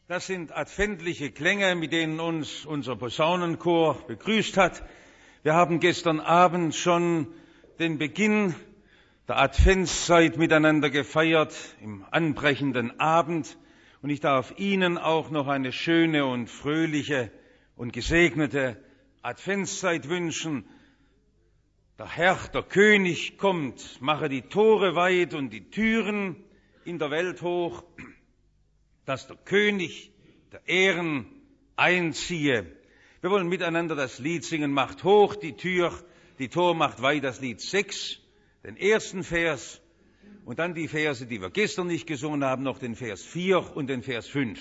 Das sind adventliche Klänge, mit denen uns unser Posaunenchor begrüßt hat. Wir haben gestern Abend schon den Beginn der Adventszeit miteinander gefeiert, im anbrechenden Abend. Und ich darf Ihnen auch noch eine schöne und fröhliche und gesegnete Adventszeit wünschen. Der Herr, der König, kommt, mache die Tore weit und die Türen in der Welt hoch, dass der König der Ehren einziehe. Wir wollen miteinander das Lied singen, macht hoch die Tür, die Tor macht weit, das Lied 6, den ersten Vers und dann die Verse, die wir gestern nicht gesungen haben, noch den Vers 4 und den Vers 5.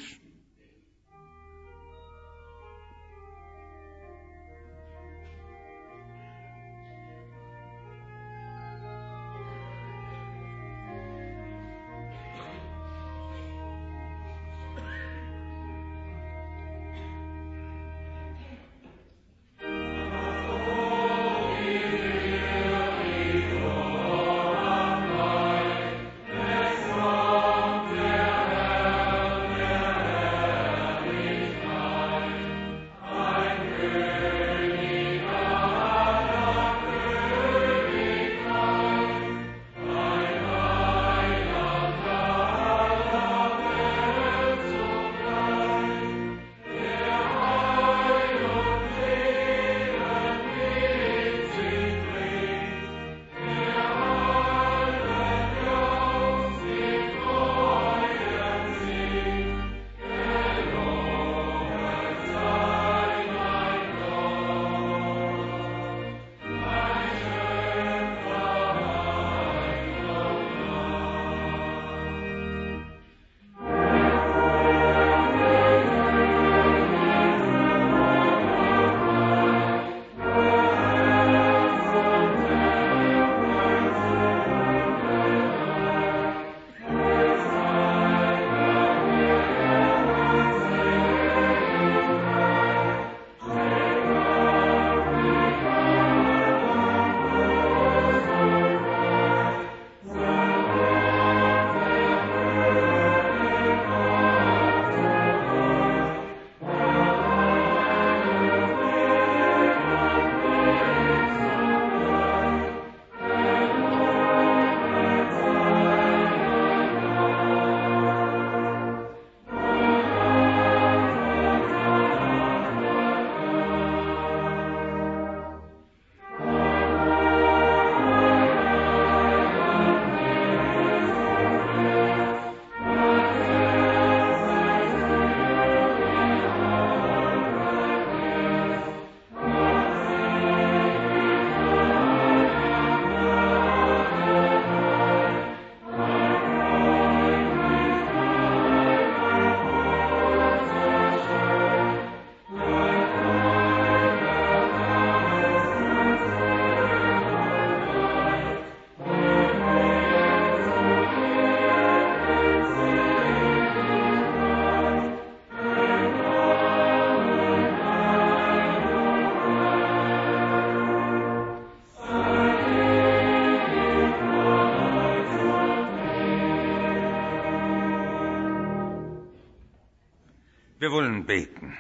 Wir wollen beten.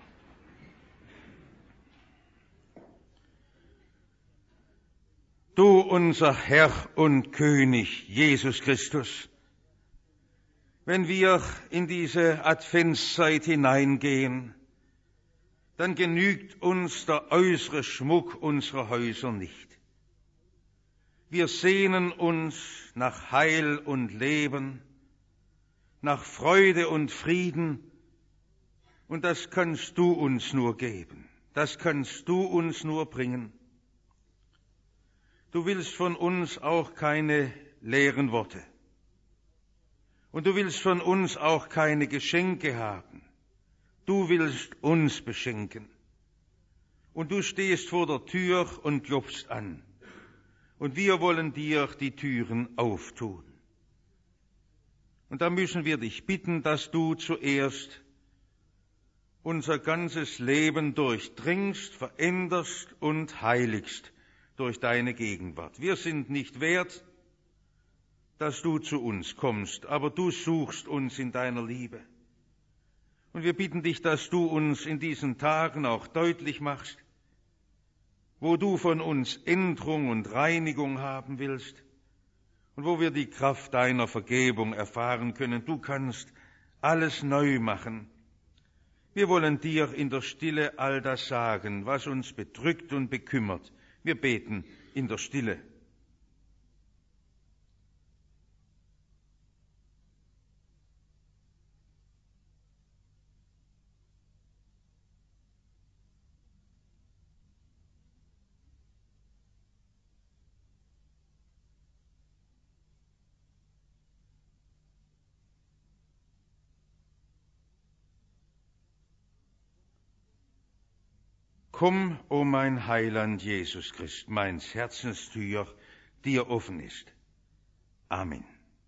Du, unser Herr und König, Jesus Christus, wenn wir in diese Adventszeit hineingehen, dann genügt uns der äußere Schmuck unserer Häuser nicht. Wir sehnen uns nach Heil und Leben, nach Freude und Frieden, und das kannst du uns nur geben, das kannst du uns nur bringen. Du willst von uns auch keine leeren Worte. Und du willst von uns auch keine Geschenke haben. Du willst uns beschenken. Und du stehst vor der Tür und klopfst an. Und wir wollen dir die Türen auftun. Und da müssen wir dich bitten, dass du zuerst unser ganzes Leben durchdringst, veränderst und heiligst durch deine Gegenwart. Wir sind nicht wert, dass du zu uns kommst, aber du suchst uns in deiner Liebe. Und wir bitten dich, dass du uns in diesen Tagen auch deutlich machst, wo du von uns Änderung und Reinigung haben willst und wo wir die Kraft deiner Vergebung erfahren können. Du kannst alles neu machen. Wir wollen dir in der Stille all das sagen, was uns bedrückt und bekümmert. Wir beten in der Stille. Komm, o mein Heiland Jesus Christ, meins Herzenstür dir offen ist. Amen.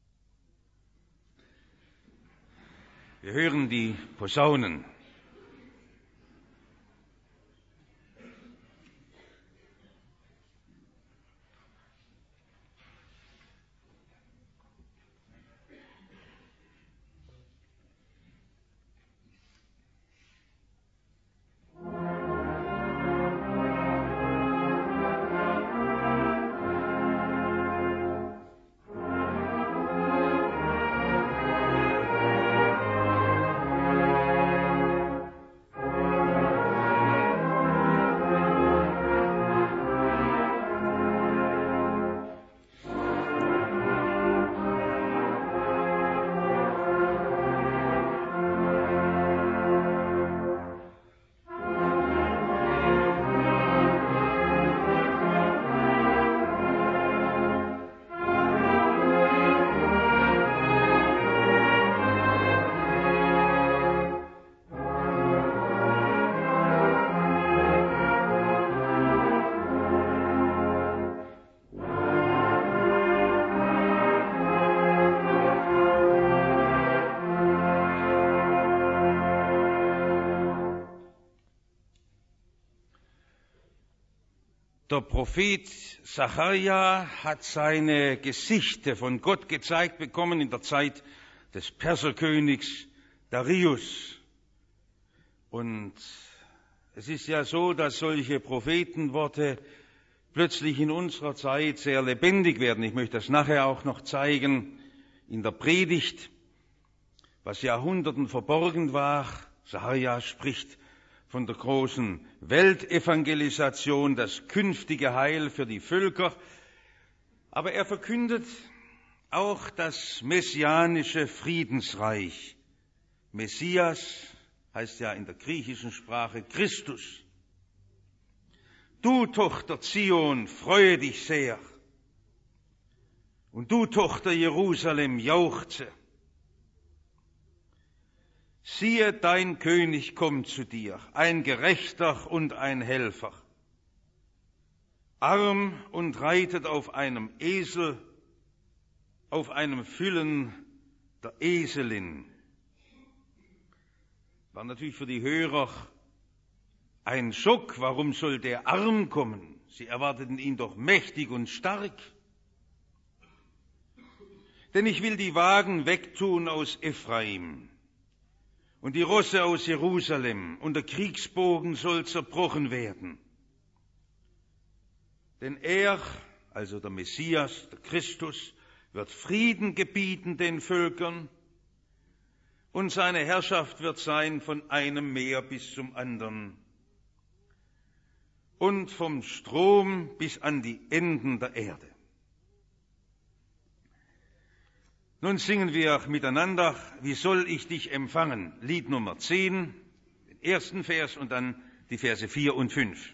Wir hören die Posaunen. Der Prophet Sacharja hat seine Gesichte von Gott gezeigt bekommen in der Zeit des Perserkönigs Darius. Und es ist ja so, dass solche Prophetenworte plötzlich in unserer Zeit sehr lebendig werden. Ich möchte das nachher auch noch zeigen in der Predigt, was Jahrhunderten verborgen war. Sacharja spricht von der großen Weltevangelisation, das künftige Heil für die Völker. Aber er verkündet auch das messianische Friedensreich. Messias heißt ja in der griechischen Sprache Christus. Du, Tochter Zion, freue dich sehr. Und du, Tochter Jerusalem, jauchze. Siehe, dein König kommt zu dir, ein Gerechter und ein Helfer, arm und reitet auf einem Esel, auf einem Füllen der Eselin. War natürlich für die Hörer ein Schock. Warum soll der arm kommen? Sie erwarteten ihn doch mächtig und stark. Denn ich will die Wagen wegtun aus Ephraim und die Rosse aus Jerusalem, und der Kriegsbogen soll zerbrochen werden. Denn er, also der Messias, der Christus, wird Frieden gebieten den Völkern, und seine Herrschaft wird sein von einem Meer bis zum anderen und vom Strom bis an die Enden der Erde. Nun singen wir miteinander, wie soll ich dich empfangen? Lied Nummer 10, den ersten Vers und dann die Verse 4 und 5.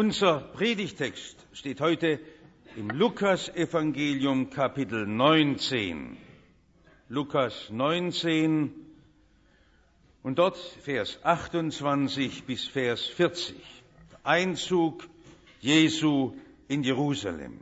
Unser Predigtext steht heute im Lukas-Evangelium, Kapitel 19. Lukas 19 und dort Vers 28 bis Vers 40. Der Einzug Jesu in Jerusalem.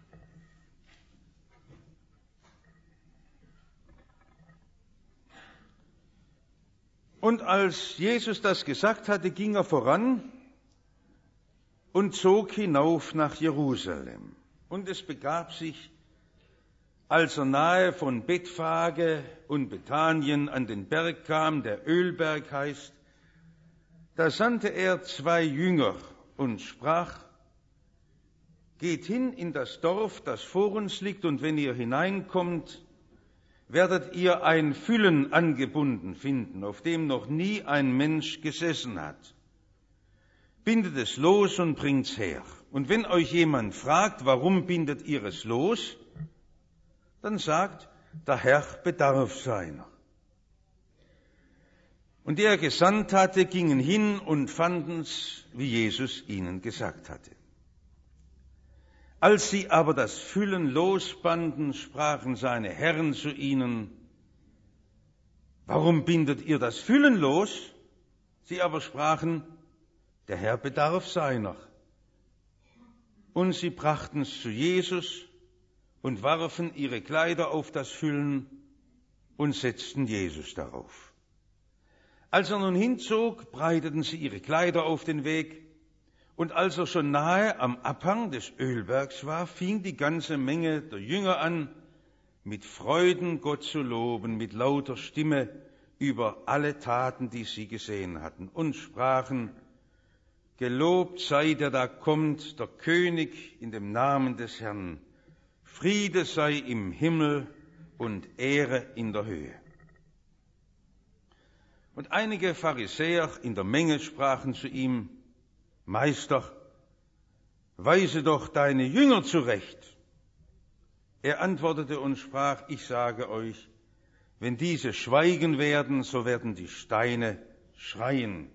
Und als Jesus das gesagt hatte, ging er voran und zog hinauf nach Jerusalem. Und es begab sich, als er nahe von Bethphage und Bethanien an den Berg kam, der Ölberg heißt, da sandte er 2 Jünger und sprach: Geht hin in das Dorf, das vor uns liegt, und wenn ihr hineinkommt, werdet ihr ein Füllen angebunden finden, auf dem noch nie ein Mensch gesessen hat. Bindet es los und bringt's her. Und wenn euch jemand fragt, warum bindet ihr es los, dann sagt, der Herr bedarf seiner. Und die er gesandt hatte, gingen hin und fanden's, wie Jesus ihnen gesagt hatte. Als sie aber das Füllen losbanden, sprachen seine Herren zu ihnen: Warum bindet ihr das Füllen los? Sie aber sprachen: Der Herr bedarf seiner. Und sie brachten's zu Jesus und warfen ihre Kleider auf das Füllen und setzten Jesus darauf. Als er nun hinzog, breiteten sie ihre Kleider auf den Weg, und als er schon nahe am Abhang des Ölbergs war, fing die ganze Menge der Jünger an, mit Freuden Gott zu loben, mit lauter Stimme über alle Taten, die sie gesehen hatten, und sprachen: Gelobt sei der da kommt, der König in dem Namen des Herrn. Friede sei im Himmel und Ehre in der Höhe. Und einige Pharisäer in der Menge sprachen zu ihm: Meister, weise doch deine Jünger zurecht. Er antwortete und sprach: Ich sage euch, wenn diese schweigen werden, so werden die Steine schreien.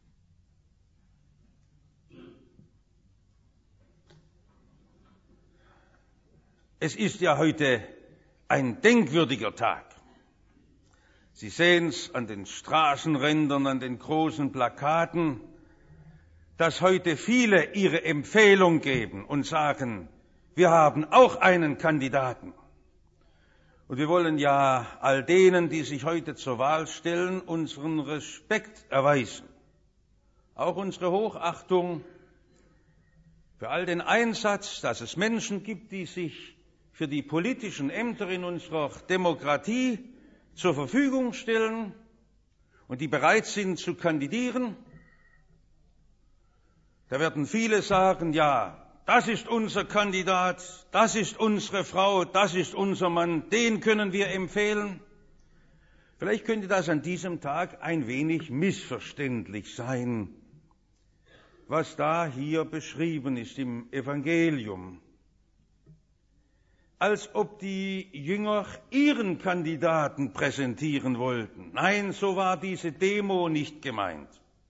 Es ist ja heute ein denkwürdiger Tag. Sie sehen es an den Straßenrändern, an den großen Plakaten, dass heute viele ihre Empfehlung geben und sagen: Wir haben auch einen Kandidaten. Und wir wollen ja all denen, die sich heute zur Wahl stellen, unseren Respekt erweisen. Auch unsere Hochachtung für all den Einsatz, dass es Menschen gibt, die sich für die politischen Ämter in unserer Demokratie zur Verfügung stellen und die bereit sind zu kandidieren. Da werden viele sagen: Ja, das ist unser Kandidat, das ist unsere Frau, das ist unser Mann, den können wir empfehlen. Vielleicht könnte das an diesem Tag ein wenig missverständlich sein, was da hier beschrieben ist im Evangelium. Als ob die Jünger ihren Kandidaten präsentieren wollten. Nein, so war diese Demo nicht gemeint.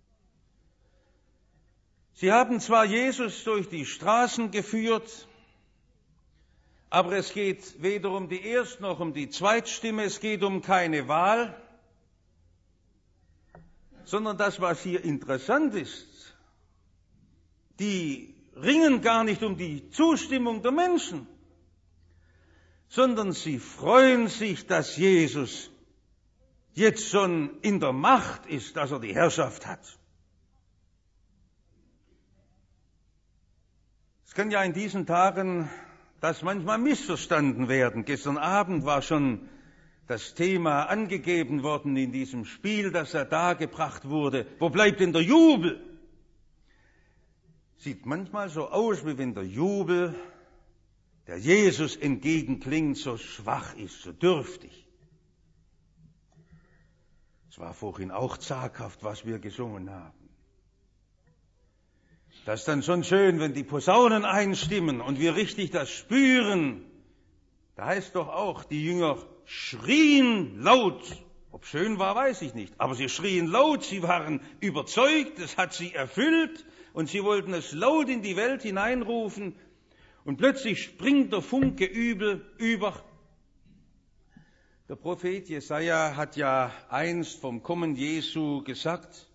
Sie haben zwar Jesus durch die Straßen geführt, aber es geht weder um die Erst- noch um die Zweitstimme, es geht um keine Wahl, sondern das, was hier interessant ist, die ringen gar nicht um die Zustimmung der Menschen, sondern sie freuen sich, dass Jesus jetzt schon in der Macht ist, dass er die Herrschaft hat. Es kann ja in diesen Tagen das manchmal missverstanden werden. Gestern Abend war schon das Thema angegeben worden in diesem Spiel, das da dargebracht wurde. Wo bleibt denn der Jubel? Sieht manchmal so aus, wie wenn der Jubel, der Jesus entgegenklingt, so schwach ist, so dürftig. Es war vorhin auch zaghaft, was wir gesungen haben. Das ist dann schon schön, wenn die Posaunen einstimmen und wir richtig das spüren. Da heißt doch auch, die Jünger schrien laut. Ob schön war, weiß ich nicht. Aber sie schrien laut, sie waren überzeugt, es hat sie erfüllt. und sie wollten es laut in die Welt hineinrufen und plötzlich springt der Funke über. Der Prophet Jesaja hat ja einst vom Kommen Jesu gesagt,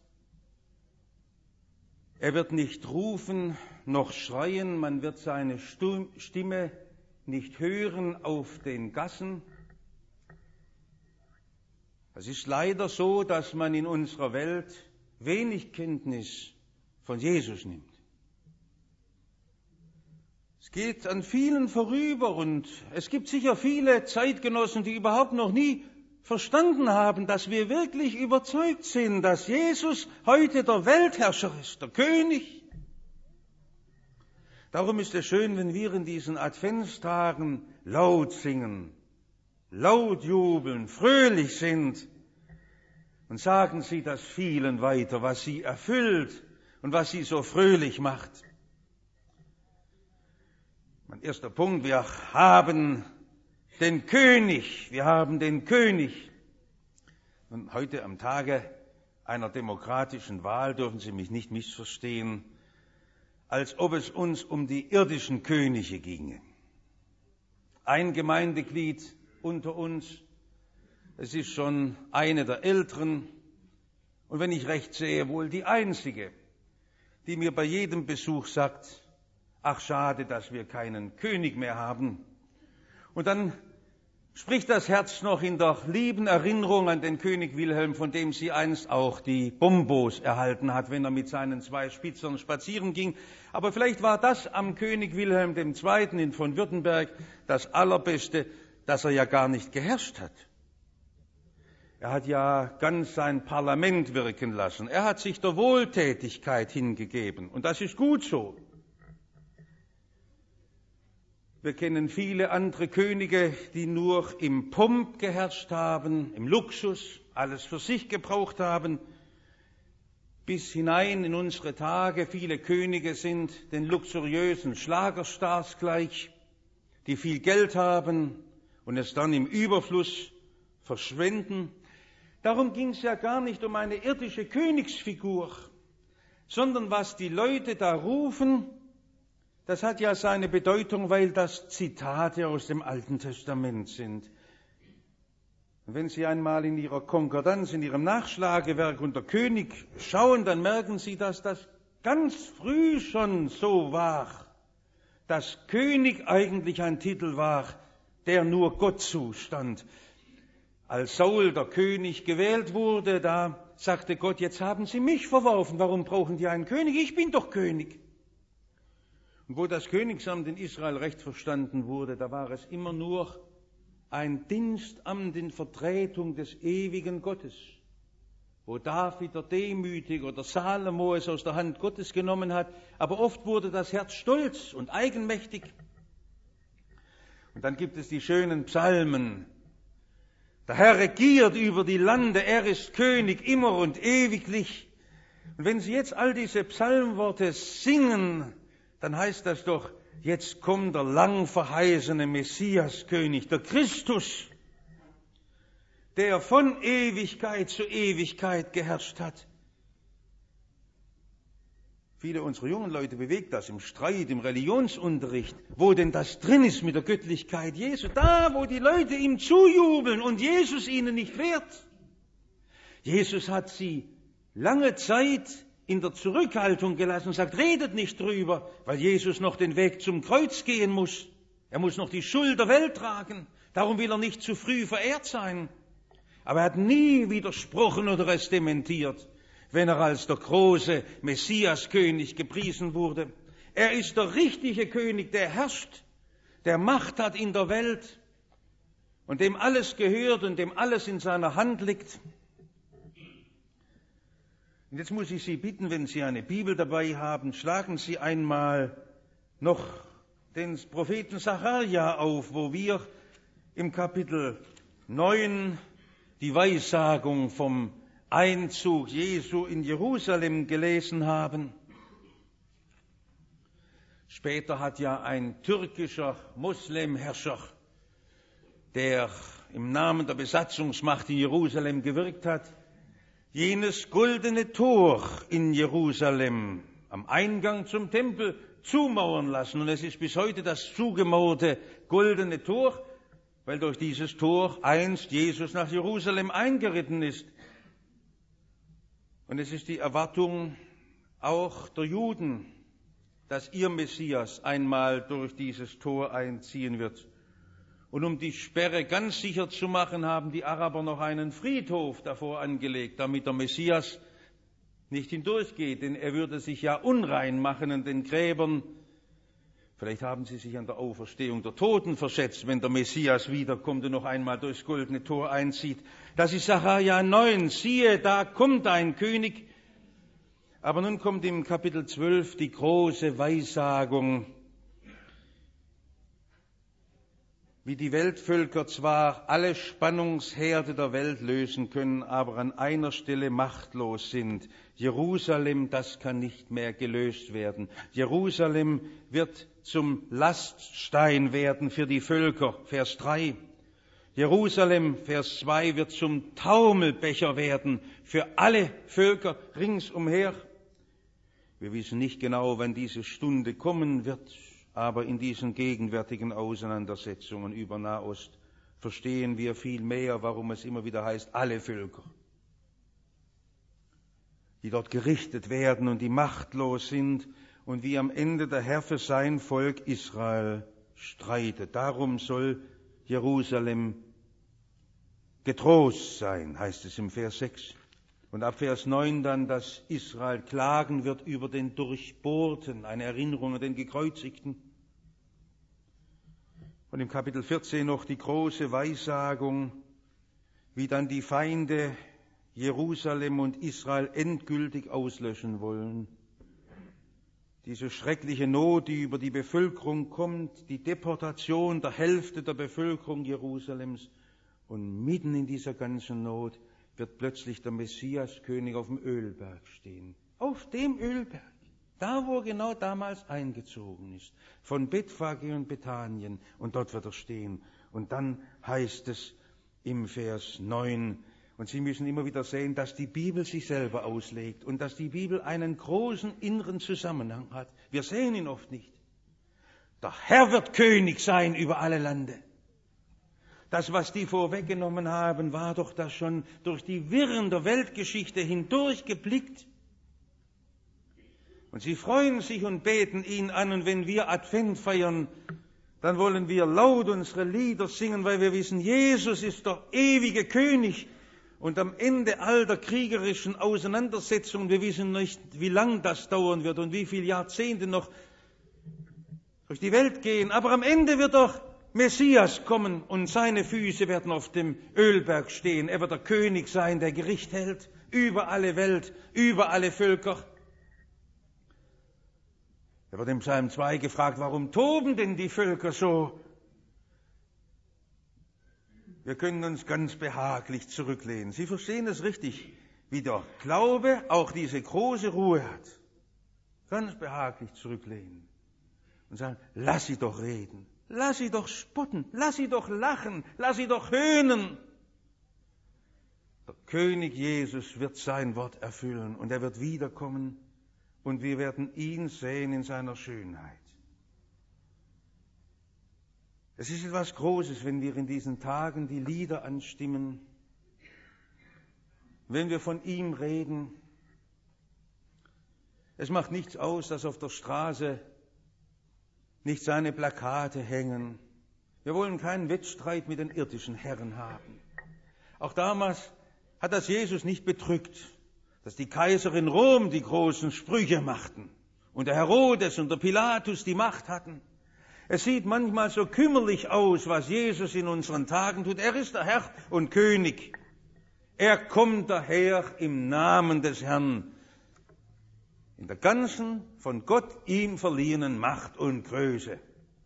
er wird nicht rufen noch schreien, man wird seine Stimme nicht hören auf den Gassen. Es ist leider so, dass man in unserer Welt wenig Kenntnis von Jesus nimmt. Es geht an vielen vorüber und es gibt sicher viele Zeitgenossen, die überhaupt noch nie verstanden haben, dass wir wirklich überzeugt sind, dass Jesus heute der Weltherrscher ist, der König. Darum ist es schön, wenn wir in diesen Adventstagen laut singen, laut jubeln, fröhlich sind und sagen Sie das vielen weiter, was Sie erfüllt und was Sie so fröhlich macht. Mein erster Punkt, wir haben den König, Und heute am Tage einer demokratischen Wahl dürfen Sie mich nicht missverstehen, als ob es uns um die irdischen Könige ginge. Ein Gemeindeglied unter uns, es ist schon eine der Älteren und wenn ich recht sehe, wohl die einzige, die mir bei jedem Besuch sagt, ach schade, dass wir keinen König mehr haben. Und dann spricht das Herz noch in der lieben Erinnerung an den König Wilhelm, von dem sie einst auch die Bombos erhalten hat, wenn er mit seinen 2 Spitzern spazieren ging. Aber vielleicht war das am König Wilhelm II. Von Württemberg das Allerbeste, dass er ja gar nicht geherrscht hat. Er hat ja ganz sein Parlament wirken lassen. Er hat sich der Wohltätigkeit hingegeben. Und das ist gut so. Wir kennen viele andere Könige, die nur im Pomp geherrscht haben, im Luxus, alles für sich gebraucht haben. Bis hinein in unsere Tage, viele Könige sind den luxuriösen Schlagerstars gleich, die viel Geld haben und es dann im Überfluss verschwenden. Darum ging es ja gar nicht um eine irdische Königsfigur, sondern was die Leute da rufen, das hat ja seine Bedeutung, weil das Zitate aus dem Alten Testament sind. Und wenn Sie einmal in Ihrer Konkordanz, in Ihrem Nachschlagewerk unter König schauen, dann merken Sie, dass das ganz früh schon so war, dass König eigentlich ein Titel war, der nur Gott zustand. Als Saul der König gewählt wurde, da sagte Gott, jetzt haben Sie mich verworfen, warum brauchen die einen König? Ich bin doch König. Und wo das Königsamt in Israel recht verstanden wurde, da war es immer nur ein Dienstamt in Vertretung des ewigen Gottes. Wo David der Demütige oder Salomo es aus der Hand Gottes genommen hat, aber oft wurde das Herz stolz und eigenmächtig. Und dann gibt es die schönen Psalmen. Der Herr regiert über die Lande, er ist König immer und ewiglich. Und wenn Sie jetzt all diese Psalmworte singen, dann heißt das doch, jetzt kommt der lang verheißene Messiaskönig, der Christus, der von Ewigkeit zu Ewigkeit geherrscht hat. Viele unserer jungen Leute bewegt das im Streit, im Religionsunterricht, wo denn das drin ist mit der Göttlichkeit Jesu. Da, wo die Leute ihm zujubeln und Jesus ihnen nicht wehrt. Jesus hat sie lange Zeit in der Zurückhaltung gelassen und sagt, redet nicht drüber, weil Jesus noch den Weg zum Kreuz gehen muss. Er muss noch die Schuld der Welt tragen. Darum will er nicht zu früh verehrt sein. Aber er hat nie widersprochen oder es dementiert, wenn er als der große Messiaskönig gepriesen wurde. Er ist der richtige König, der herrscht, der Macht hat in der Welt und dem alles gehört und dem alles in seiner Hand liegt. Und jetzt muss ich Sie bitten, wenn Sie eine Bibel dabei haben, schlagen Sie einmal noch den Propheten Sacharja auf, wo wir im Kapitel 9 die Weissagung vom Einzug Jesu in Jerusalem gelesen haben. Später hat ja ein türkischer Moslemherrscher, der im Namen der Besatzungsmacht in Jerusalem gewirkt hat, jenes goldene Tor in Jerusalem am Eingang zum Tempel zumauern lassen. Und es ist bis heute das zugemauerte goldene Tor, weil durch dieses Tor einst Jesus nach Jerusalem eingeritten ist. Und es ist die Erwartung auch der Juden, dass ihr Messias einmal durch dieses Tor einziehen wird. Und um die Sperre ganz sicher zu machen, haben die Araber noch einen Friedhof davor angelegt, damit der Messias nicht hindurchgeht, denn er würde sich ja unrein machen in den Gräbern. Vielleicht haben sie sich an der Auferstehung der Toten verschätzt, wenn der Messias wiederkommt und noch einmal durchs goldene Tor einzieht. Das ist Sacharja 9. Siehe, da kommt ein König. Aber nun kommt im Kapitel 12 die große Weissagung, wie die Weltvölker zwar alle Spannungsherde der Welt lösen können, aber an einer Stelle machtlos sind. Jerusalem, das kann nicht mehr gelöst werden. Jerusalem wird zum Laststein werden für die Völker. Vers 3. Jerusalem, Vers 2, wird zum Taumelbecher werden für alle Völker ringsumher. Wir wissen nicht genau, wann diese Stunde kommen wird, aber in diesen gegenwärtigen Auseinandersetzungen über Nahost verstehen wir viel mehr, warum es immer wieder heißt, alle Völker, die dort gerichtet werden und die machtlos sind und wie am Ende der Herr für sein Volk Israel streitet. Darum soll Jerusalem getrost sein, heißt es im Vers 6. Und ab Vers 9 dann, dass Israel klagen wird über den Durchbohrten, eine Erinnerung an den Gekreuzigten. Und im Kapitel 14 noch die große Weissagung, wie dann die Feinde Jerusalem und Israel endgültig auslöschen wollen. Diese schreckliche Not, die über die Bevölkerung kommt, die Deportation der Hälfte der Bevölkerung Jerusalems. Und mitten in dieser ganzen Not wird plötzlich der Messiaskönig auf dem Ölberg stehen. Auf dem Ölberg, da wo er genau damals eingezogen ist, von Bethphage und Bethanien. Und dort wird er stehen. Und dann heißt es im Vers 9, und Sie müssen immer wieder sehen, dass die Bibel sich selber auslegt und dass die Bibel einen großen inneren Zusammenhang hat. Wir sehen ihn oft nicht. Der Herr wird König sein über alle Lande. Das, was die vorweggenommen haben, war doch das schon durch die Wirren der Weltgeschichte hindurchgeblickt. Und sie freuen sich und beten ihn an. Und wenn wir Advent feiern, dann wollen wir laut unsere Lieder singen, weil wir wissen, Jesus ist der ewige König. Und am Ende all der kriegerischen Auseinandersetzungen, wir wissen nicht, wie lang das dauern wird und wie viele Jahrzehnte noch durch die Welt gehen. Aber am Ende wird doch Messias kommen und seine Füße werden auf dem Ölberg stehen. Er wird der König sein, der Gericht hält über alle Welt, über alle Völker. Er wird im Psalm 2 gefragt, warum toben denn die Völker so? Wir können uns ganz behaglich zurücklehnen. Sie verstehen es richtig, wie der Glaube auch diese große Ruhe hat. Ganz behaglich zurücklehnen und sagen, lass sie doch reden. Lass sie doch spotten, lass sie doch lachen, lass sie doch höhnen. Der König Jesus wird sein Wort erfüllen und er wird wiederkommen und wir werden ihn sehen in seiner Schönheit. Es ist etwas Großes, wenn wir in diesen Tagen die Lieder anstimmen, wenn wir von ihm reden. Es macht nichts aus, dass auf der Straße nicht seine Plakate hängen. Wir wollen keinen Wettstreit mit den irdischen Herren haben. Auch damals hat das Jesus nicht bedrückt, dass die Kaiser in Rom die großen Sprüche machten und der Herodes und der Pilatus die Macht hatten. Es sieht manchmal so kümmerlich aus, was Jesus in unseren Tagen tut. Er ist der Herr und König. Er kommt daher im Namen des Herrn. In der ganzen von Gott ihm verliehenen Macht und Größe.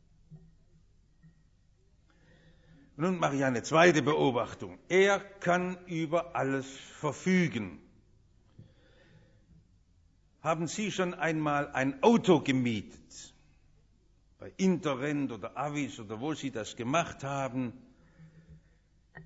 Nun mache ich eine zweite Beobachtung. Er kann über alles verfügen. Haben Sie schon einmal ein Auto gemietet? Bei Interrent oder Avis oder wo Sie das gemacht haben?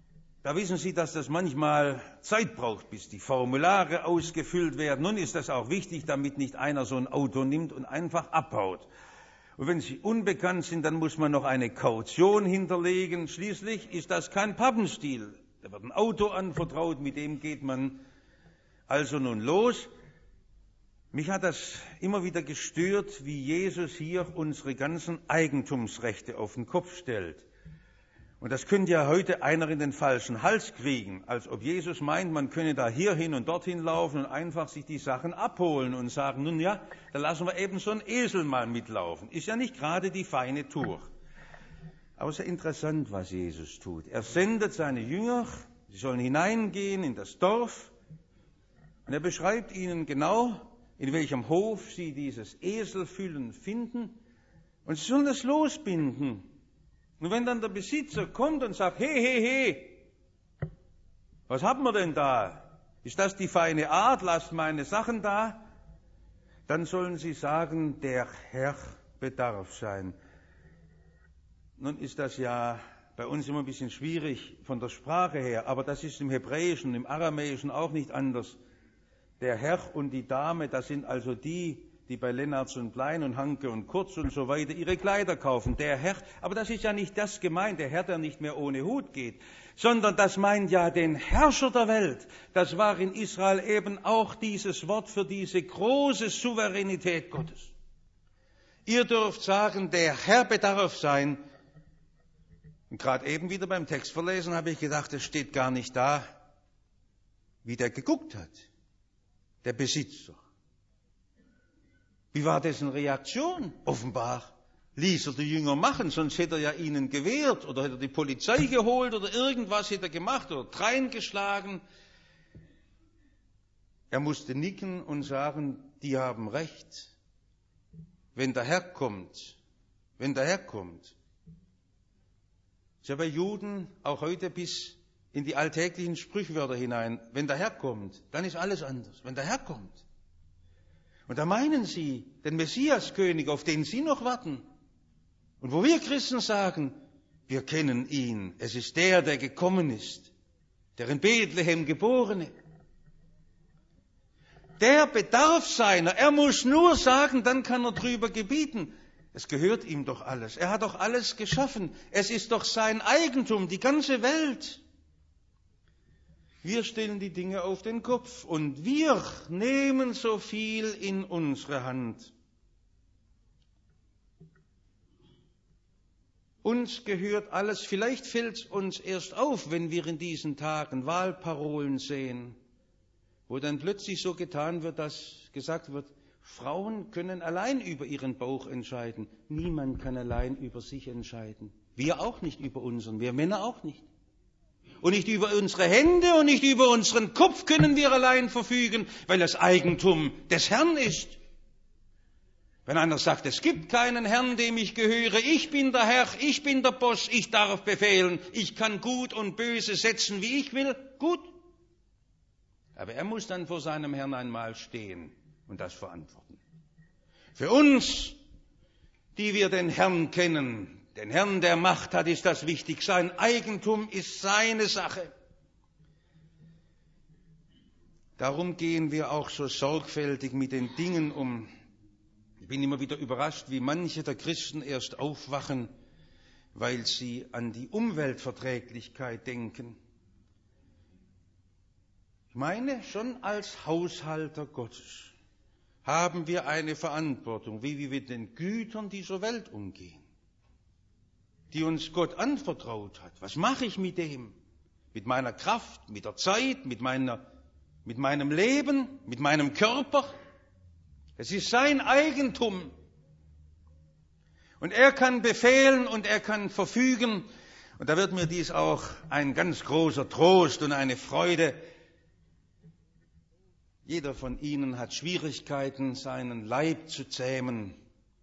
Da wissen Sie, dass das manchmal Zeit braucht, bis die Formulare ausgefüllt werden. Nun ist das auch wichtig, damit nicht einer so ein Auto nimmt und einfach abhaut. Und wenn Sie unbekannt sind, dann muss man noch eine Kaution hinterlegen. Schließlich ist das kein Pappenstiel. Da wird ein Auto anvertraut, mit dem geht man also nun los. Mich hat das immer wieder gestört, wie Jesus hier unsere ganzen Eigentumsrechte auf den Kopf stellt. Und das könnte ja heute einer in den falschen Hals kriegen, als ob Jesus meint, man könne da hierhin und dorthin laufen und einfach sich die Sachen abholen und sagen, nun ja, da lassen wir eben so einen Esel mal mitlaufen. Ist ja nicht gerade die feine Tour. Aber sehr interessant, was Jesus tut. Er sendet seine Jünger, sie sollen hineingehen in das Dorf und er beschreibt ihnen genau, in welchem Hof sie dieses Eselfüllen finden und sie sollen das losbinden. Und wenn dann der Besitzer kommt und sagt, hey, was haben wir denn da? Ist das die feine Art? Lasst meine Sachen da. Dann sollen sie sagen, der Herr bedarf sein. Nun ist das ja bei uns immer ein bisschen schwierig von der Sprache her, aber das ist im Hebräischen, im Aramäischen auch nicht anders. Der Herr und die Dame, das sind also die bei Lennartz und Plein und Hanke und Kurz und so weiter ihre Kleider kaufen. Der Herr, aber das ist ja nicht das gemeint, der Herr, der nicht mehr ohne Hut geht, sondern das meint ja den Herrscher der Welt. Das war in Israel eben auch dieses Wort für diese große Souveränität Gottes. Ihr dürft sagen, der Herr bedarf sein. Und gerade eben wieder beim Textverlesen habe ich gedacht, es steht gar nicht da, wie der geguckt hat, der Besitzer. Wie war dessen Reaktion? Offenbar ließ er die Jünger machen, sonst hätte er ja ihnen gewehrt oder hätte er die Polizei geholt oder irgendwas hätte er gemacht oder Dreien geschlagen. Er musste nicken und sagen, die haben recht. Wenn der Herr kommt. Ist ja bei Juden auch heute bis in die alltäglichen Sprichwörter hinein. Wenn der Herr kommt, dann ist alles anders. Wenn der Herr kommt. Und da meinen sie den Messiaskönig, auf den sie noch warten. Und wo wir Christen sagen, wir kennen ihn. Es ist der gekommen ist, der in Bethlehem geborene. Der bedarf seiner. Er muss nur sagen, dann kann er drüber gebieten. Es gehört ihm doch alles. Er hat doch alles geschaffen. Es ist doch sein Eigentum, die ganze Welt. Wir stellen die Dinge auf den Kopf und wir nehmen so viel in unsere Hand. Uns gehört alles. Vielleicht fällt es uns erst auf, wenn wir in diesen Tagen Wahlparolen sehen, wo dann plötzlich so getan wird, dass gesagt wird, Frauen können allein über ihren Bauch entscheiden. Niemand kann allein über sich entscheiden. Wir auch nicht über unseren, wir Männer auch nicht. Und nicht über unsere Hände und nicht über unseren Kopf können wir allein verfügen, weil das Eigentum des Herrn ist. Wenn einer sagt, es gibt keinen Herrn, dem ich gehöre, ich bin der Herr, ich bin der Boss, ich darf befehlen, ich kann Gut und Böse setzen, wie ich will, gut. Aber er muss dann vor seinem Herrn einmal stehen und das verantworten. Für uns, die wir den Herrn kennen, den Herrn, der Macht hat, ist das wichtig. Sein Eigentum ist seine Sache. Darum gehen wir auch so sorgfältig mit den Dingen um. Ich bin immer wieder überrascht, wie manche der Christen erst aufwachen, weil sie an die Umweltverträglichkeit denken. Ich meine, schon als Haushalter Gottes haben wir eine Verantwortung, wie wir mit den Gütern dieser Welt umgehen, die uns Gott anvertraut hat. Was mache ich mit dem? Mit meiner Kraft, mit der Zeit, mit meinem Leben, mit meinem Körper? Es ist sein Eigentum. Und er kann befehlen und er kann verfügen. Und da wird mir dies auch ein ganz großer Trost und eine Freude. Jeder von Ihnen hat Schwierigkeiten, seinen Leib zu zähmen.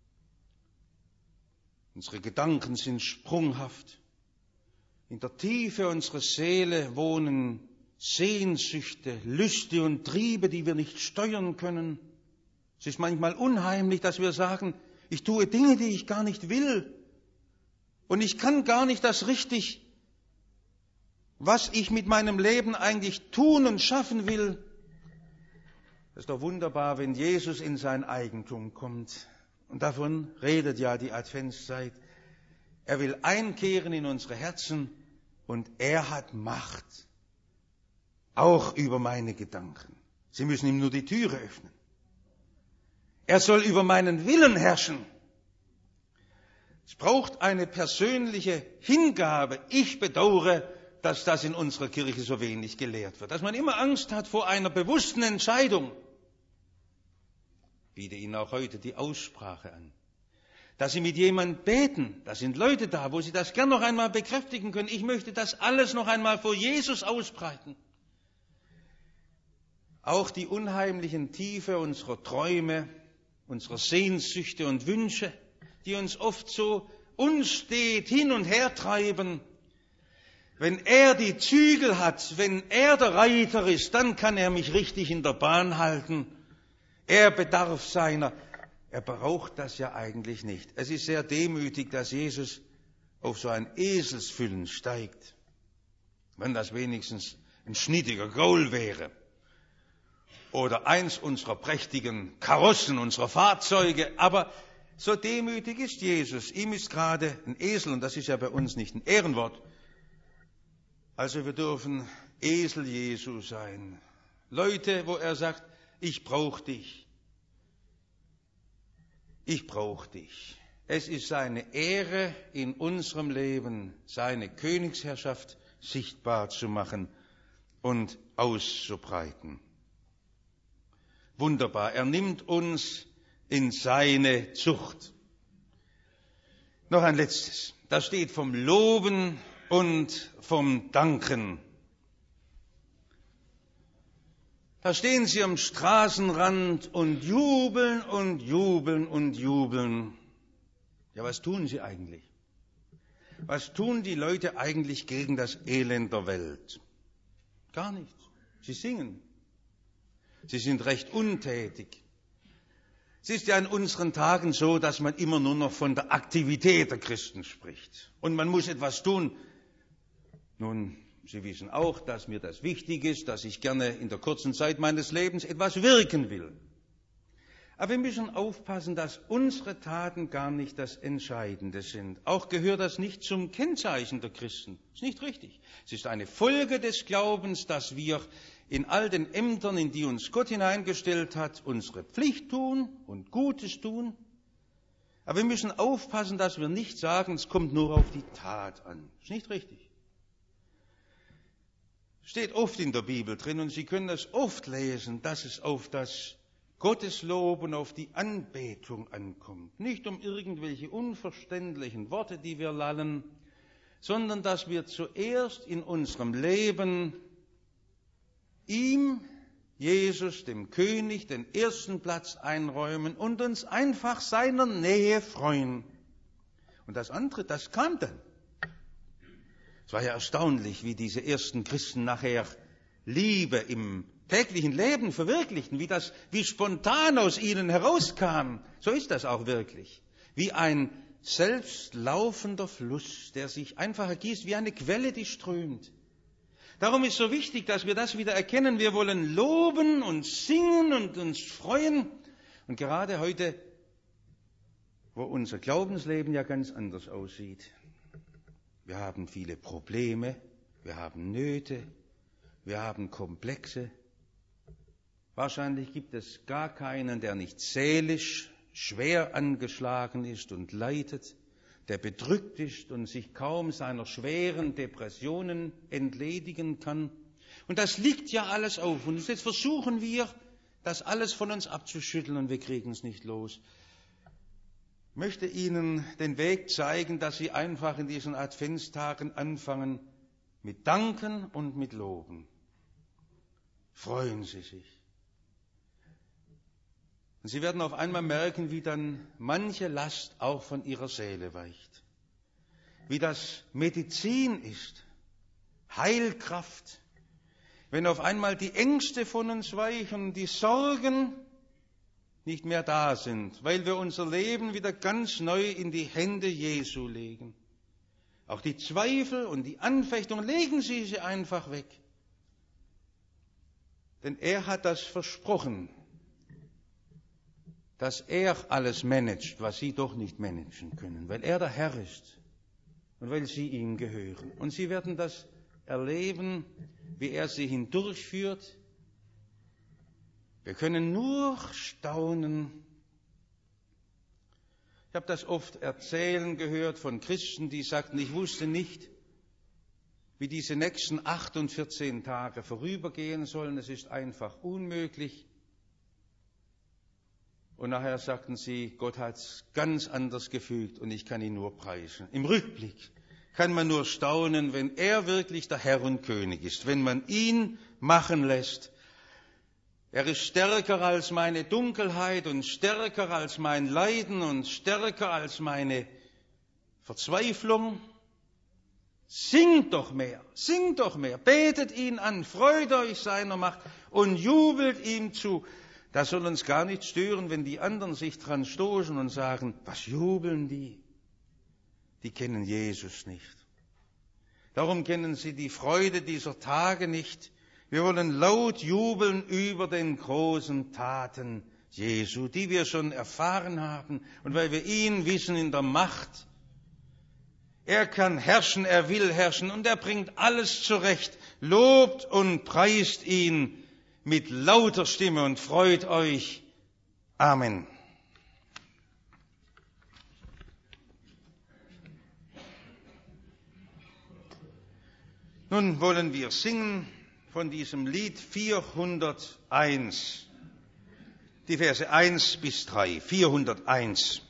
Unsere Gedanken sind sprunghaft. In der Tiefe unserer Seele wohnen Sehnsüchte, Lüste und Triebe, die wir nicht steuern können. Es ist manchmal unheimlich, dass wir sagen, ich tue Dinge, die ich gar nicht will. Und ich kann gar nicht das richtig was ich mit meinem Leben eigentlich tun und schaffen will. Das ist doch wunderbar, wenn Jesus in sein Eigentum kommt. Und davon redet ja die Adventszeit. Er will einkehren in unsere Herzen und er hat Macht, auch über meine Gedanken. Sie müssen ihm nur die Türe öffnen. Er soll über meinen Willen herrschen. Es braucht eine persönliche Hingabe. Ich bedauere, dass das in unserer Kirche so wenig gelehrt wird. Dass man immer Angst hat vor einer bewussten Entscheidung. Ich biete Ihnen auch heute die Aussprache an. Dass Sie mit jemandem beten. Da sind Leute da, wo Sie das gern noch einmal bekräftigen können. Ich möchte das alles noch einmal vor Jesus ausbreiten. Auch die unheimlichen Tiefe unserer Träume, unserer Sehnsüchte und Wünsche, die uns oft so unstet hin und her treiben. Wenn er die Zügel hat, wenn er der Reiter ist, dann kann er mich richtig in der Bahn halten. Er bedarf seiner. Er braucht das ja eigentlich nicht. Es ist sehr demütig, dass Jesus auf so ein Eselsfüllen steigt. Wenn das wenigstens ein schnittiger Gaul wäre. Oder eins unserer prächtigen Karossen, unserer Fahrzeuge. Aber so demütig ist Jesus. Ihm ist gerade ein Esel, und das ist ja bei uns nicht ein Ehrenwort. Also wir dürfen Esel Jesu sein. Leute, wo er sagt, ich brauche dich. Ich brauche dich. Es ist seine Ehre, in unserem Leben seine Königsherrschaft sichtbar zu machen und auszubreiten. Wunderbar, er nimmt uns in seine Zucht. Noch ein letztes. Da steht vom Loben und vom Danken. Da stehen sie am Straßenrand und jubeln und jubeln und jubeln. Ja, was tun sie eigentlich? Was tun die Leute eigentlich gegen das Elend der Welt? Gar nichts. Sie singen. Sie sind recht untätig. Es ist ja in unseren Tagen so, dass man immer nur noch von der Aktivität der Christen spricht. Und man muss etwas tun. Nun, Sie wissen auch, dass mir das wichtig ist, dass ich gerne in der kurzen Zeit meines Lebens etwas wirken will. Aber wir müssen aufpassen, dass unsere Taten gar nicht das Entscheidende sind. Auch gehört das nicht zum Kennzeichen der Christen. Das ist nicht richtig. Es ist eine Folge des Glaubens, dass wir in all den Ämtern, in die uns Gott hineingestellt hat, unsere Pflicht tun und Gutes tun. Aber wir müssen aufpassen, dass wir nicht sagen, es kommt nur auf die Tat an. Das ist nicht richtig. Steht oft in der Bibel drin und Sie können das oft lesen, dass es auf das Gotteslob und auf die Anbetung ankommt. Nicht um irgendwelche unverständlichen Worte, die wir lallen, sondern dass wir zuerst in unserem Leben ihm, Jesus, dem König, den ersten Platz einräumen und uns einfach seiner Nähe freuen. Und das andere, das kam dann. Es war ja erstaunlich, wie diese ersten Christen nachher Liebe im täglichen Leben verwirklichten, wie spontan aus ihnen herauskam. So ist das auch wirklich. Wie ein selbstlaufender Fluss, der sich einfach ergießt, wie eine Quelle, die strömt. Darum ist so wichtig, dass wir das wieder erkennen. Wir wollen loben und singen und uns freuen. Und gerade heute, wo unser Glaubensleben ja ganz anders aussieht. Wir haben viele Probleme, wir haben Nöte, wir haben Komplexe. Wahrscheinlich gibt es gar keinen, der nicht seelisch schwer angeschlagen ist und leidet, der bedrückt ist und sich kaum seiner schweren Depressionen entledigen kann. Und das liegt ja alles auf. Und jetzt versuchen wir, das alles von uns abzuschütteln und wir kriegen es nicht los. Ich möchte Ihnen den Weg zeigen, dass Sie einfach in diesen Adventstagen anfangen mit Danken und mit Loben. Freuen Sie sich. Und Sie werden auf einmal merken, wie dann manche Last auch von Ihrer Seele weicht. Wie das Medizin ist, Heilkraft. Wenn auf einmal die Ängste von uns weichen, die Sorgen nicht mehr da sind, weil wir unser Leben wieder ganz neu in die Hände Jesu legen. Auch die Zweifel und die Anfechtungen, legen Sie sie einfach weg. Denn er hat das versprochen, dass er alles managt, was Sie doch nicht managen können, weil er der Herr ist und weil Sie ihm gehören. Und Sie werden das erleben, wie er Sie hindurchführt. Wir können nur staunen. Ich habe das oft erzählen gehört von Christen, die sagten, ich wusste nicht, wie diese nächsten 8 und 14 Tage vorübergehen sollen. Es ist einfach unmöglich. Und nachher sagten sie, Gott hat es ganz anders gefügt und ich kann ihn nur preisen. Im Rückblick kann man nur staunen, wenn er wirklich der Herr und König ist, wenn man ihn machen lässt. Er ist stärker als meine Dunkelheit und stärker als mein Leiden und stärker als meine Verzweiflung. Singt doch mehr, betet ihn an, freut euch seiner Macht und jubelt ihm zu. Das soll uns gar nicht stören, wenn die anderen sich dran stoßen und sagen, was jubeln die? Die kennen Jesus nicht. Darum kennen sie die Freude dieser Tage nicht. Wir wollen laut jubeln über den großen Taten Jesu, die wir schon erfahren haben und weil wir ihn wissen in der Macht. Er kann herrschen, er will herrschen und er bringt alles zurecht. Lobt und preist ihn mit lauter Stimme und freut euch. Amen. Nun wollen wir singen von diesem Lied 401, die Verse 1 bis 3, 401.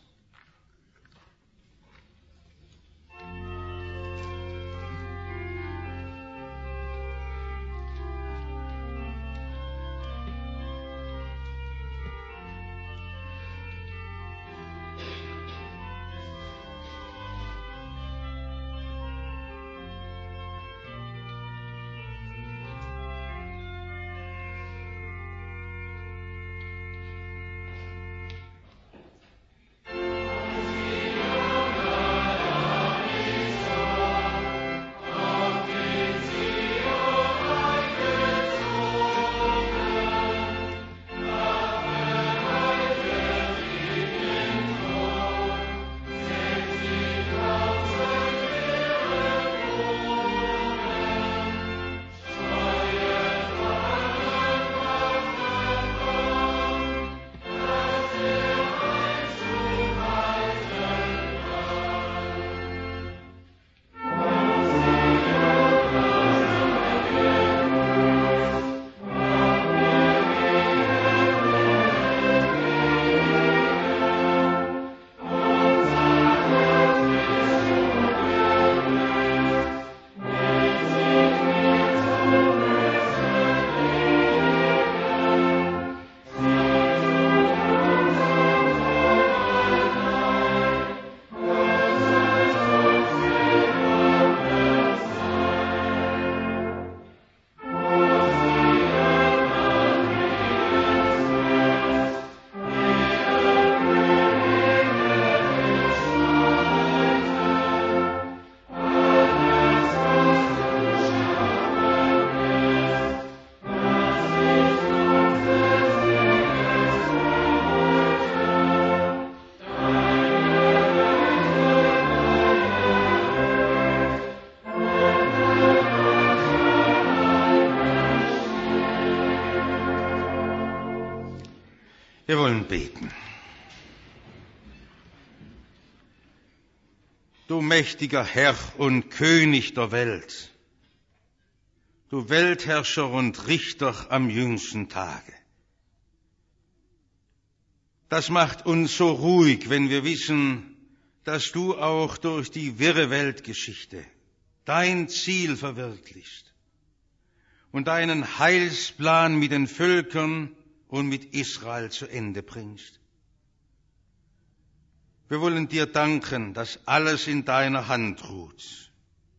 Wir wollen beten. Du mächtiger Herr und König der Welt, du Weltherrscher und Richter am jüngsten Tage. Das macht uns so ruhig, wenn wir wissen, dass du auch durch die wirre Weltgeschichte dein Ziel verwirklichst und deinen Heilsplan mit den Völkern und mit Israel zu Ende bringst. Wir wollen dir danken, dass alles in deiner Hand ruht.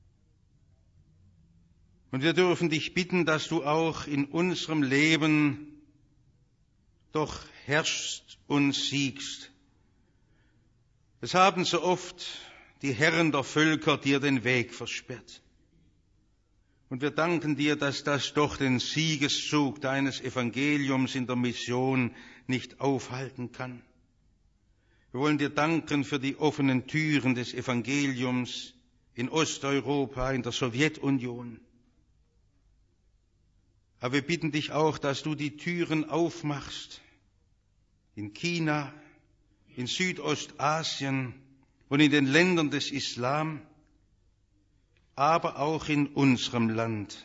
Und wir dürfen dich bitten, dass du auch in unserem Leben doch herrschst und siegst. Es haben so oft die Herren der Völker dir den Weg versperrt. Und wir danken dir, dass das doch den Siegeszug deines Evangeliums in der Mission nicht aufhalten kann. Wir wollen dir danken für die offenen Türen des Evangeliums in Osteuropa, in der Sowjetunion. Aber wir bitten dich auch, dass du die Türen aufmachst in China, in Südostasien und in den Ländern des Islam, aber auch in unserem Land,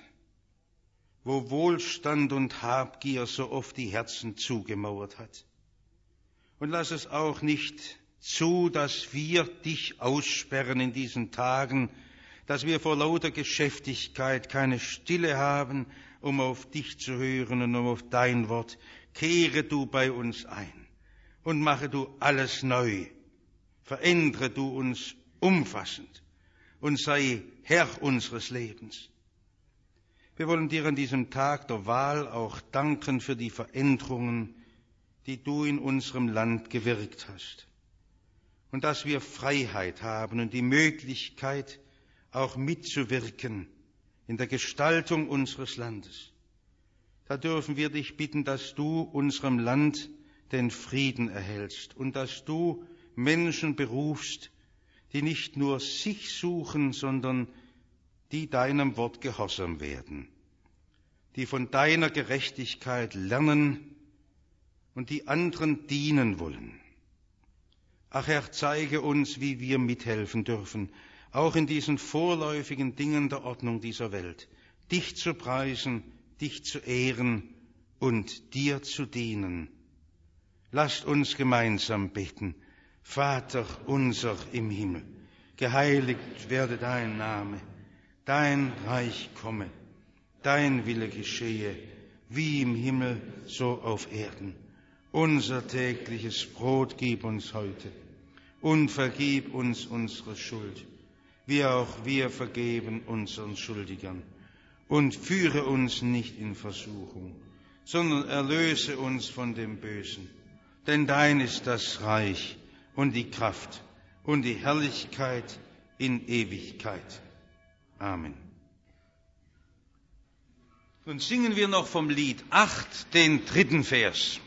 wo Wohlstand und Habgier so oft die Herzen zugemauert hat. Und lass es auch nicht zu, dass wir dich aussperren in diesen Tagen, dass wir vor lauter Geschäftigkeit keine Stille haben, um auf dich zu hören und um auf dein Wort. Kehre du bei uns ein und mache du alles neu. Verändere du uns umfassend und sei Herr unseres Lebens. Wir wollen dir an diesem Tag der Wahl auch danken für die Veränderungen, die du in unserem Land gewirkt hast. Und dass wir Freiheit haben und die Möglichkeit, auch mitzuwirken in der Gestaltung unseres Landes. Da dürfen wir dich bitten, dass du unserem Land den Frieden erhältst und dass du Menschen berufst, die nicht nur sich suchen, sondern die deinem Wort gehorsam werden, die von deiner Gerechtigkeit lernen und die anderen dienen wollen. Ach Herr, zeige uns, wie wir mithelfen dürfen, auch in diesen vorläufigen Dingen der Ordnung dieser Welt, dich zu preisen, dich zu ehren und dir zu dienen. Lasst uns gemeinsam beten. Vater unser im Himmel, geheiligt werde dein Name, dein Reich komme, dein Wille geschehe, wie im Himmel, so auf Erden. Unser tägliches Brot gib uns heute und vergib uns unsere Schuld, wie auch wir vergeben unseren Schuldigern. Und führe uns nicht in Versuchung, sondern erlöse uns von dem Bösen. Denn dein ist das Reich und die Kraft und die Herrlichkeit in Ewigkeit. Amen. Nun singen wir noch vom Lied 8 den 3. Vers.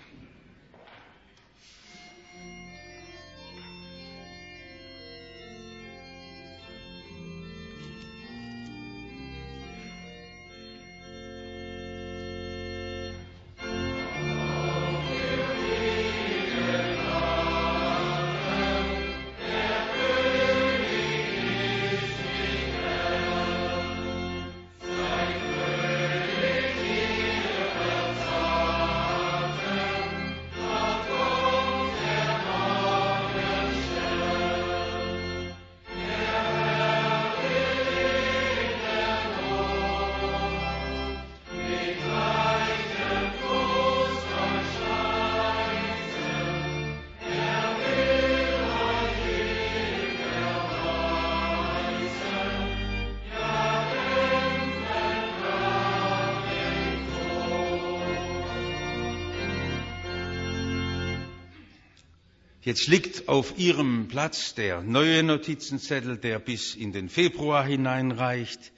Jetzt liegt auf Ihrem Platz der neue Notizenzettel, der bis in den Februar hineinreicht.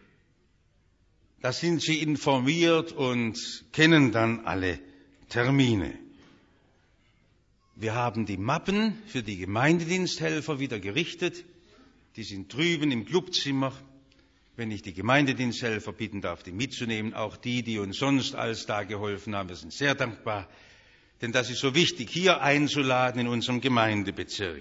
Da sind Sie informiert und kennen dann alle Termine. Wir haben die Mappen für die Gemeindediensthelfer wieder gerichtet. Die sind drüben im Clubzimmer. Wenn ich die Gemeindediensthelfer bitten darf, die mitzunehmen, auch die uns sonst alles da geholfen haben, wir sind sehr dankbar. Denn das ist so wichtig, hier einzuladen in unserem Gemeindebezirk.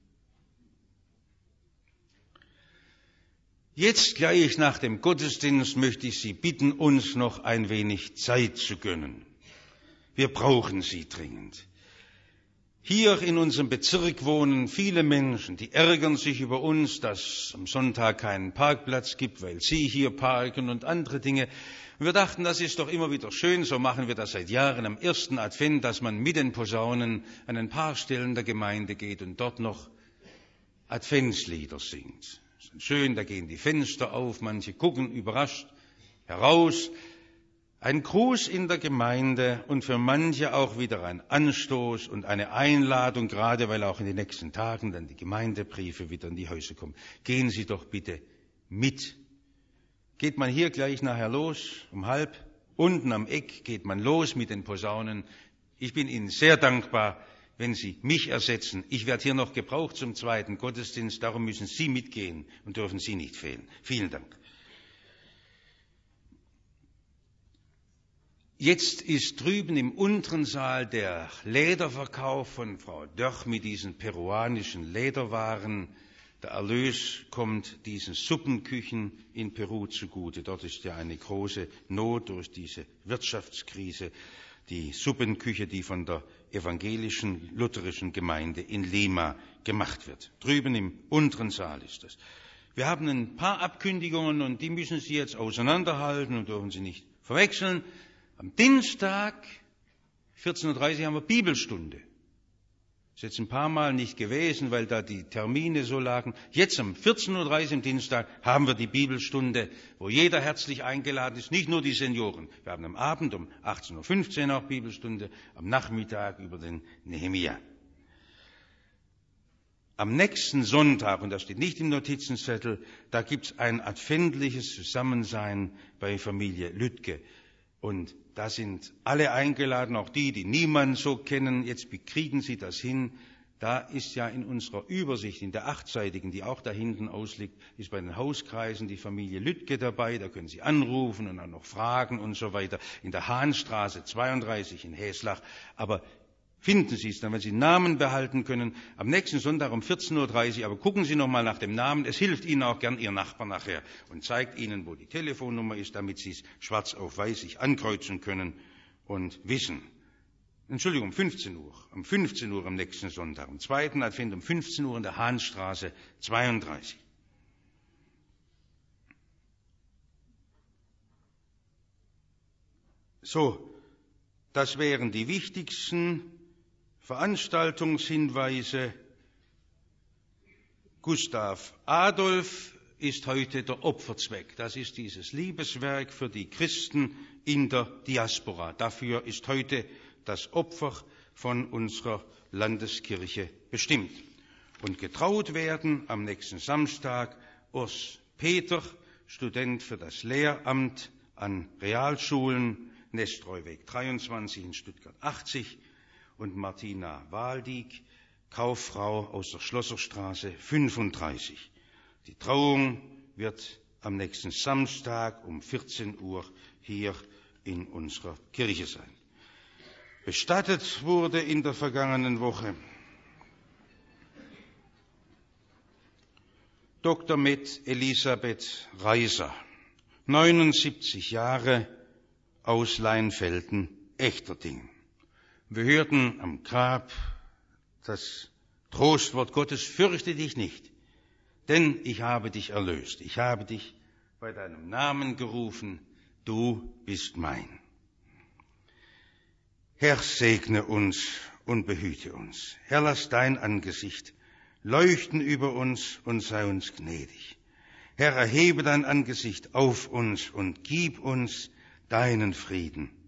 Jetzt gleich nach dem Gottesdienst möchte ich Sie bitten, uns noch ein wenig Zeit zu gönnen. Wir brauchen sie dringend. Hier in unserem Bezirk wohnen viele Menschen, die ärgern sich über uns, dass es am Sonntag keinen Parkplatz gibt, weil sie hier parken und andere Dinge. Und wir dachten, das ist doch immer wieder schön, so machen wir das seit Jahren am 1. Advent, dass man mit den Posaunen an ein paar Stellen der Gemeinde geht und dort noch Adventslieder singt. Das ist schön, da gehen die Fenster auf, manche gucken überrascht heraus. Ein Gruß in der Gemeinde und für manche auch wieder ein Anstoß und eine Einladung, gerade weil auch in den nächsten Tagen dann die Gemeindebriefe wieder in die Häuser kommen. Gehen Sie doch bitte mit. Geht man hier gleich nachher los, um 12:30, unten am Eck geht man los mit den Posaunen. Ich bin Ihnen sehr dankbar, wenn Sie mich ersetzen. Ich werde hier noch gebraucht zum zweiten Gottesdienst, darum müssen Sie mitgehen und dürfen Sie nicht fehlen. Vielen Dank. Jetzt ist drüben im unteren Saal der Lederverkauf von Frau Dörch mit diesen peruanischen Lederwaren. Der Erlös kommt diesen Suppenküchen in Peru zugute. Dort ist ja eine große Not durch diese Wirtschaftskrise. Die Suppenküche, die von der evangelischen lutherischen Gemeinde in Lima gemacht wird. Drüben im unteren Saal ist das. Wir haben ein paar Abkündigungen und die müssen Sie jetzt auseinanderhalten und dürfen Sie nicht verwechseln. Am Dienstag, 14:30 Uhr, haben wir Bibelstunde. Das ist jetzt ein paar Mal nicht gewesen, weil da die Termine so lagen. Jetzt um 14:30 Uhr am Dienstag haben wir die Bibelstunde, wo jeder herzlich eingeladen ist, nicht nur die Senioren. Wir haben am Abend um 18:15 Uhr auch Bibelstunde, am Nachmittag über den Nehemia. Am nächsten Sonntag, und das steht nicht im Notizenzettel, da gibt es ein adventliches Zusammensein bei Familie Lüttke. Und da sind alle eingeladen, auch die, die niemanden so kennen. Jetzt kriegen Sie das hin. Da ist ja in unserer Übersicht, in der 8-seitigen, die auch da hinten ausliegt, ist bei den Hauskreisen die Familie Lüttke dabei. Da können Sie anrufen und auch noch fragen und so weiter. In der Hahnstraße 32 in Häslach. Aber finden Sie es dann, wenn Sie Namen behalten können, am nächsten Sonntag um 14:30 Uhr. Aber gucken Sie noch mal nach dem Namen. Es hilft Ihnen auch gern Ihr Nachbar nachher und zeigt Ihnen, wo die Telefonnummer ist, damit Sie es schwarz auf weiß sich ankreuzen können und wissen. Entschuldigung, um 15 Uhr. Um 15 Uhr am nächsten Sonntag. Am 2. Advent um 15 Uhr in der Hahnstraße 32. So, das wären die wichtigsten Veranstaltungshinweise. Gustav Adolf ist heute der Opferzweck. Das ist dieses Liebeswerk für die Christen in der Diaspora. Dafür ist heute das Opfer von unserer Landeskirche bestimmt. Und getraut werden am nächsten Samstag Urs Peter, Student für das Lehramt an Realschulen, Nestreuweg 23 in Stuttgart 80, und Martina Waldig, Kauffrau aus der Schlosserstraße 35. Die Trauung wird am nächsten Samstag um 14 Uhr hier in unserer Kirche sein. Bestattet wurde in der vergangenen Woche Dr. med. Elisabeth Reiser, 79 Jahre, aus Leinfelden, Echterding. Wir hörten am Grab das Trostwort Gottes: Fürchte dich nicht, denn ich habe dich erlöst. Ich habe dich bei deinem Namen gerufen, du bist mein. Herr, segne uns und behüte uns. Herr, lass dein Angesicht leuchten über uns und sei uns gnädig. Herr, erhebe dein Angesicht auf uns und gib uns deinen Frieden.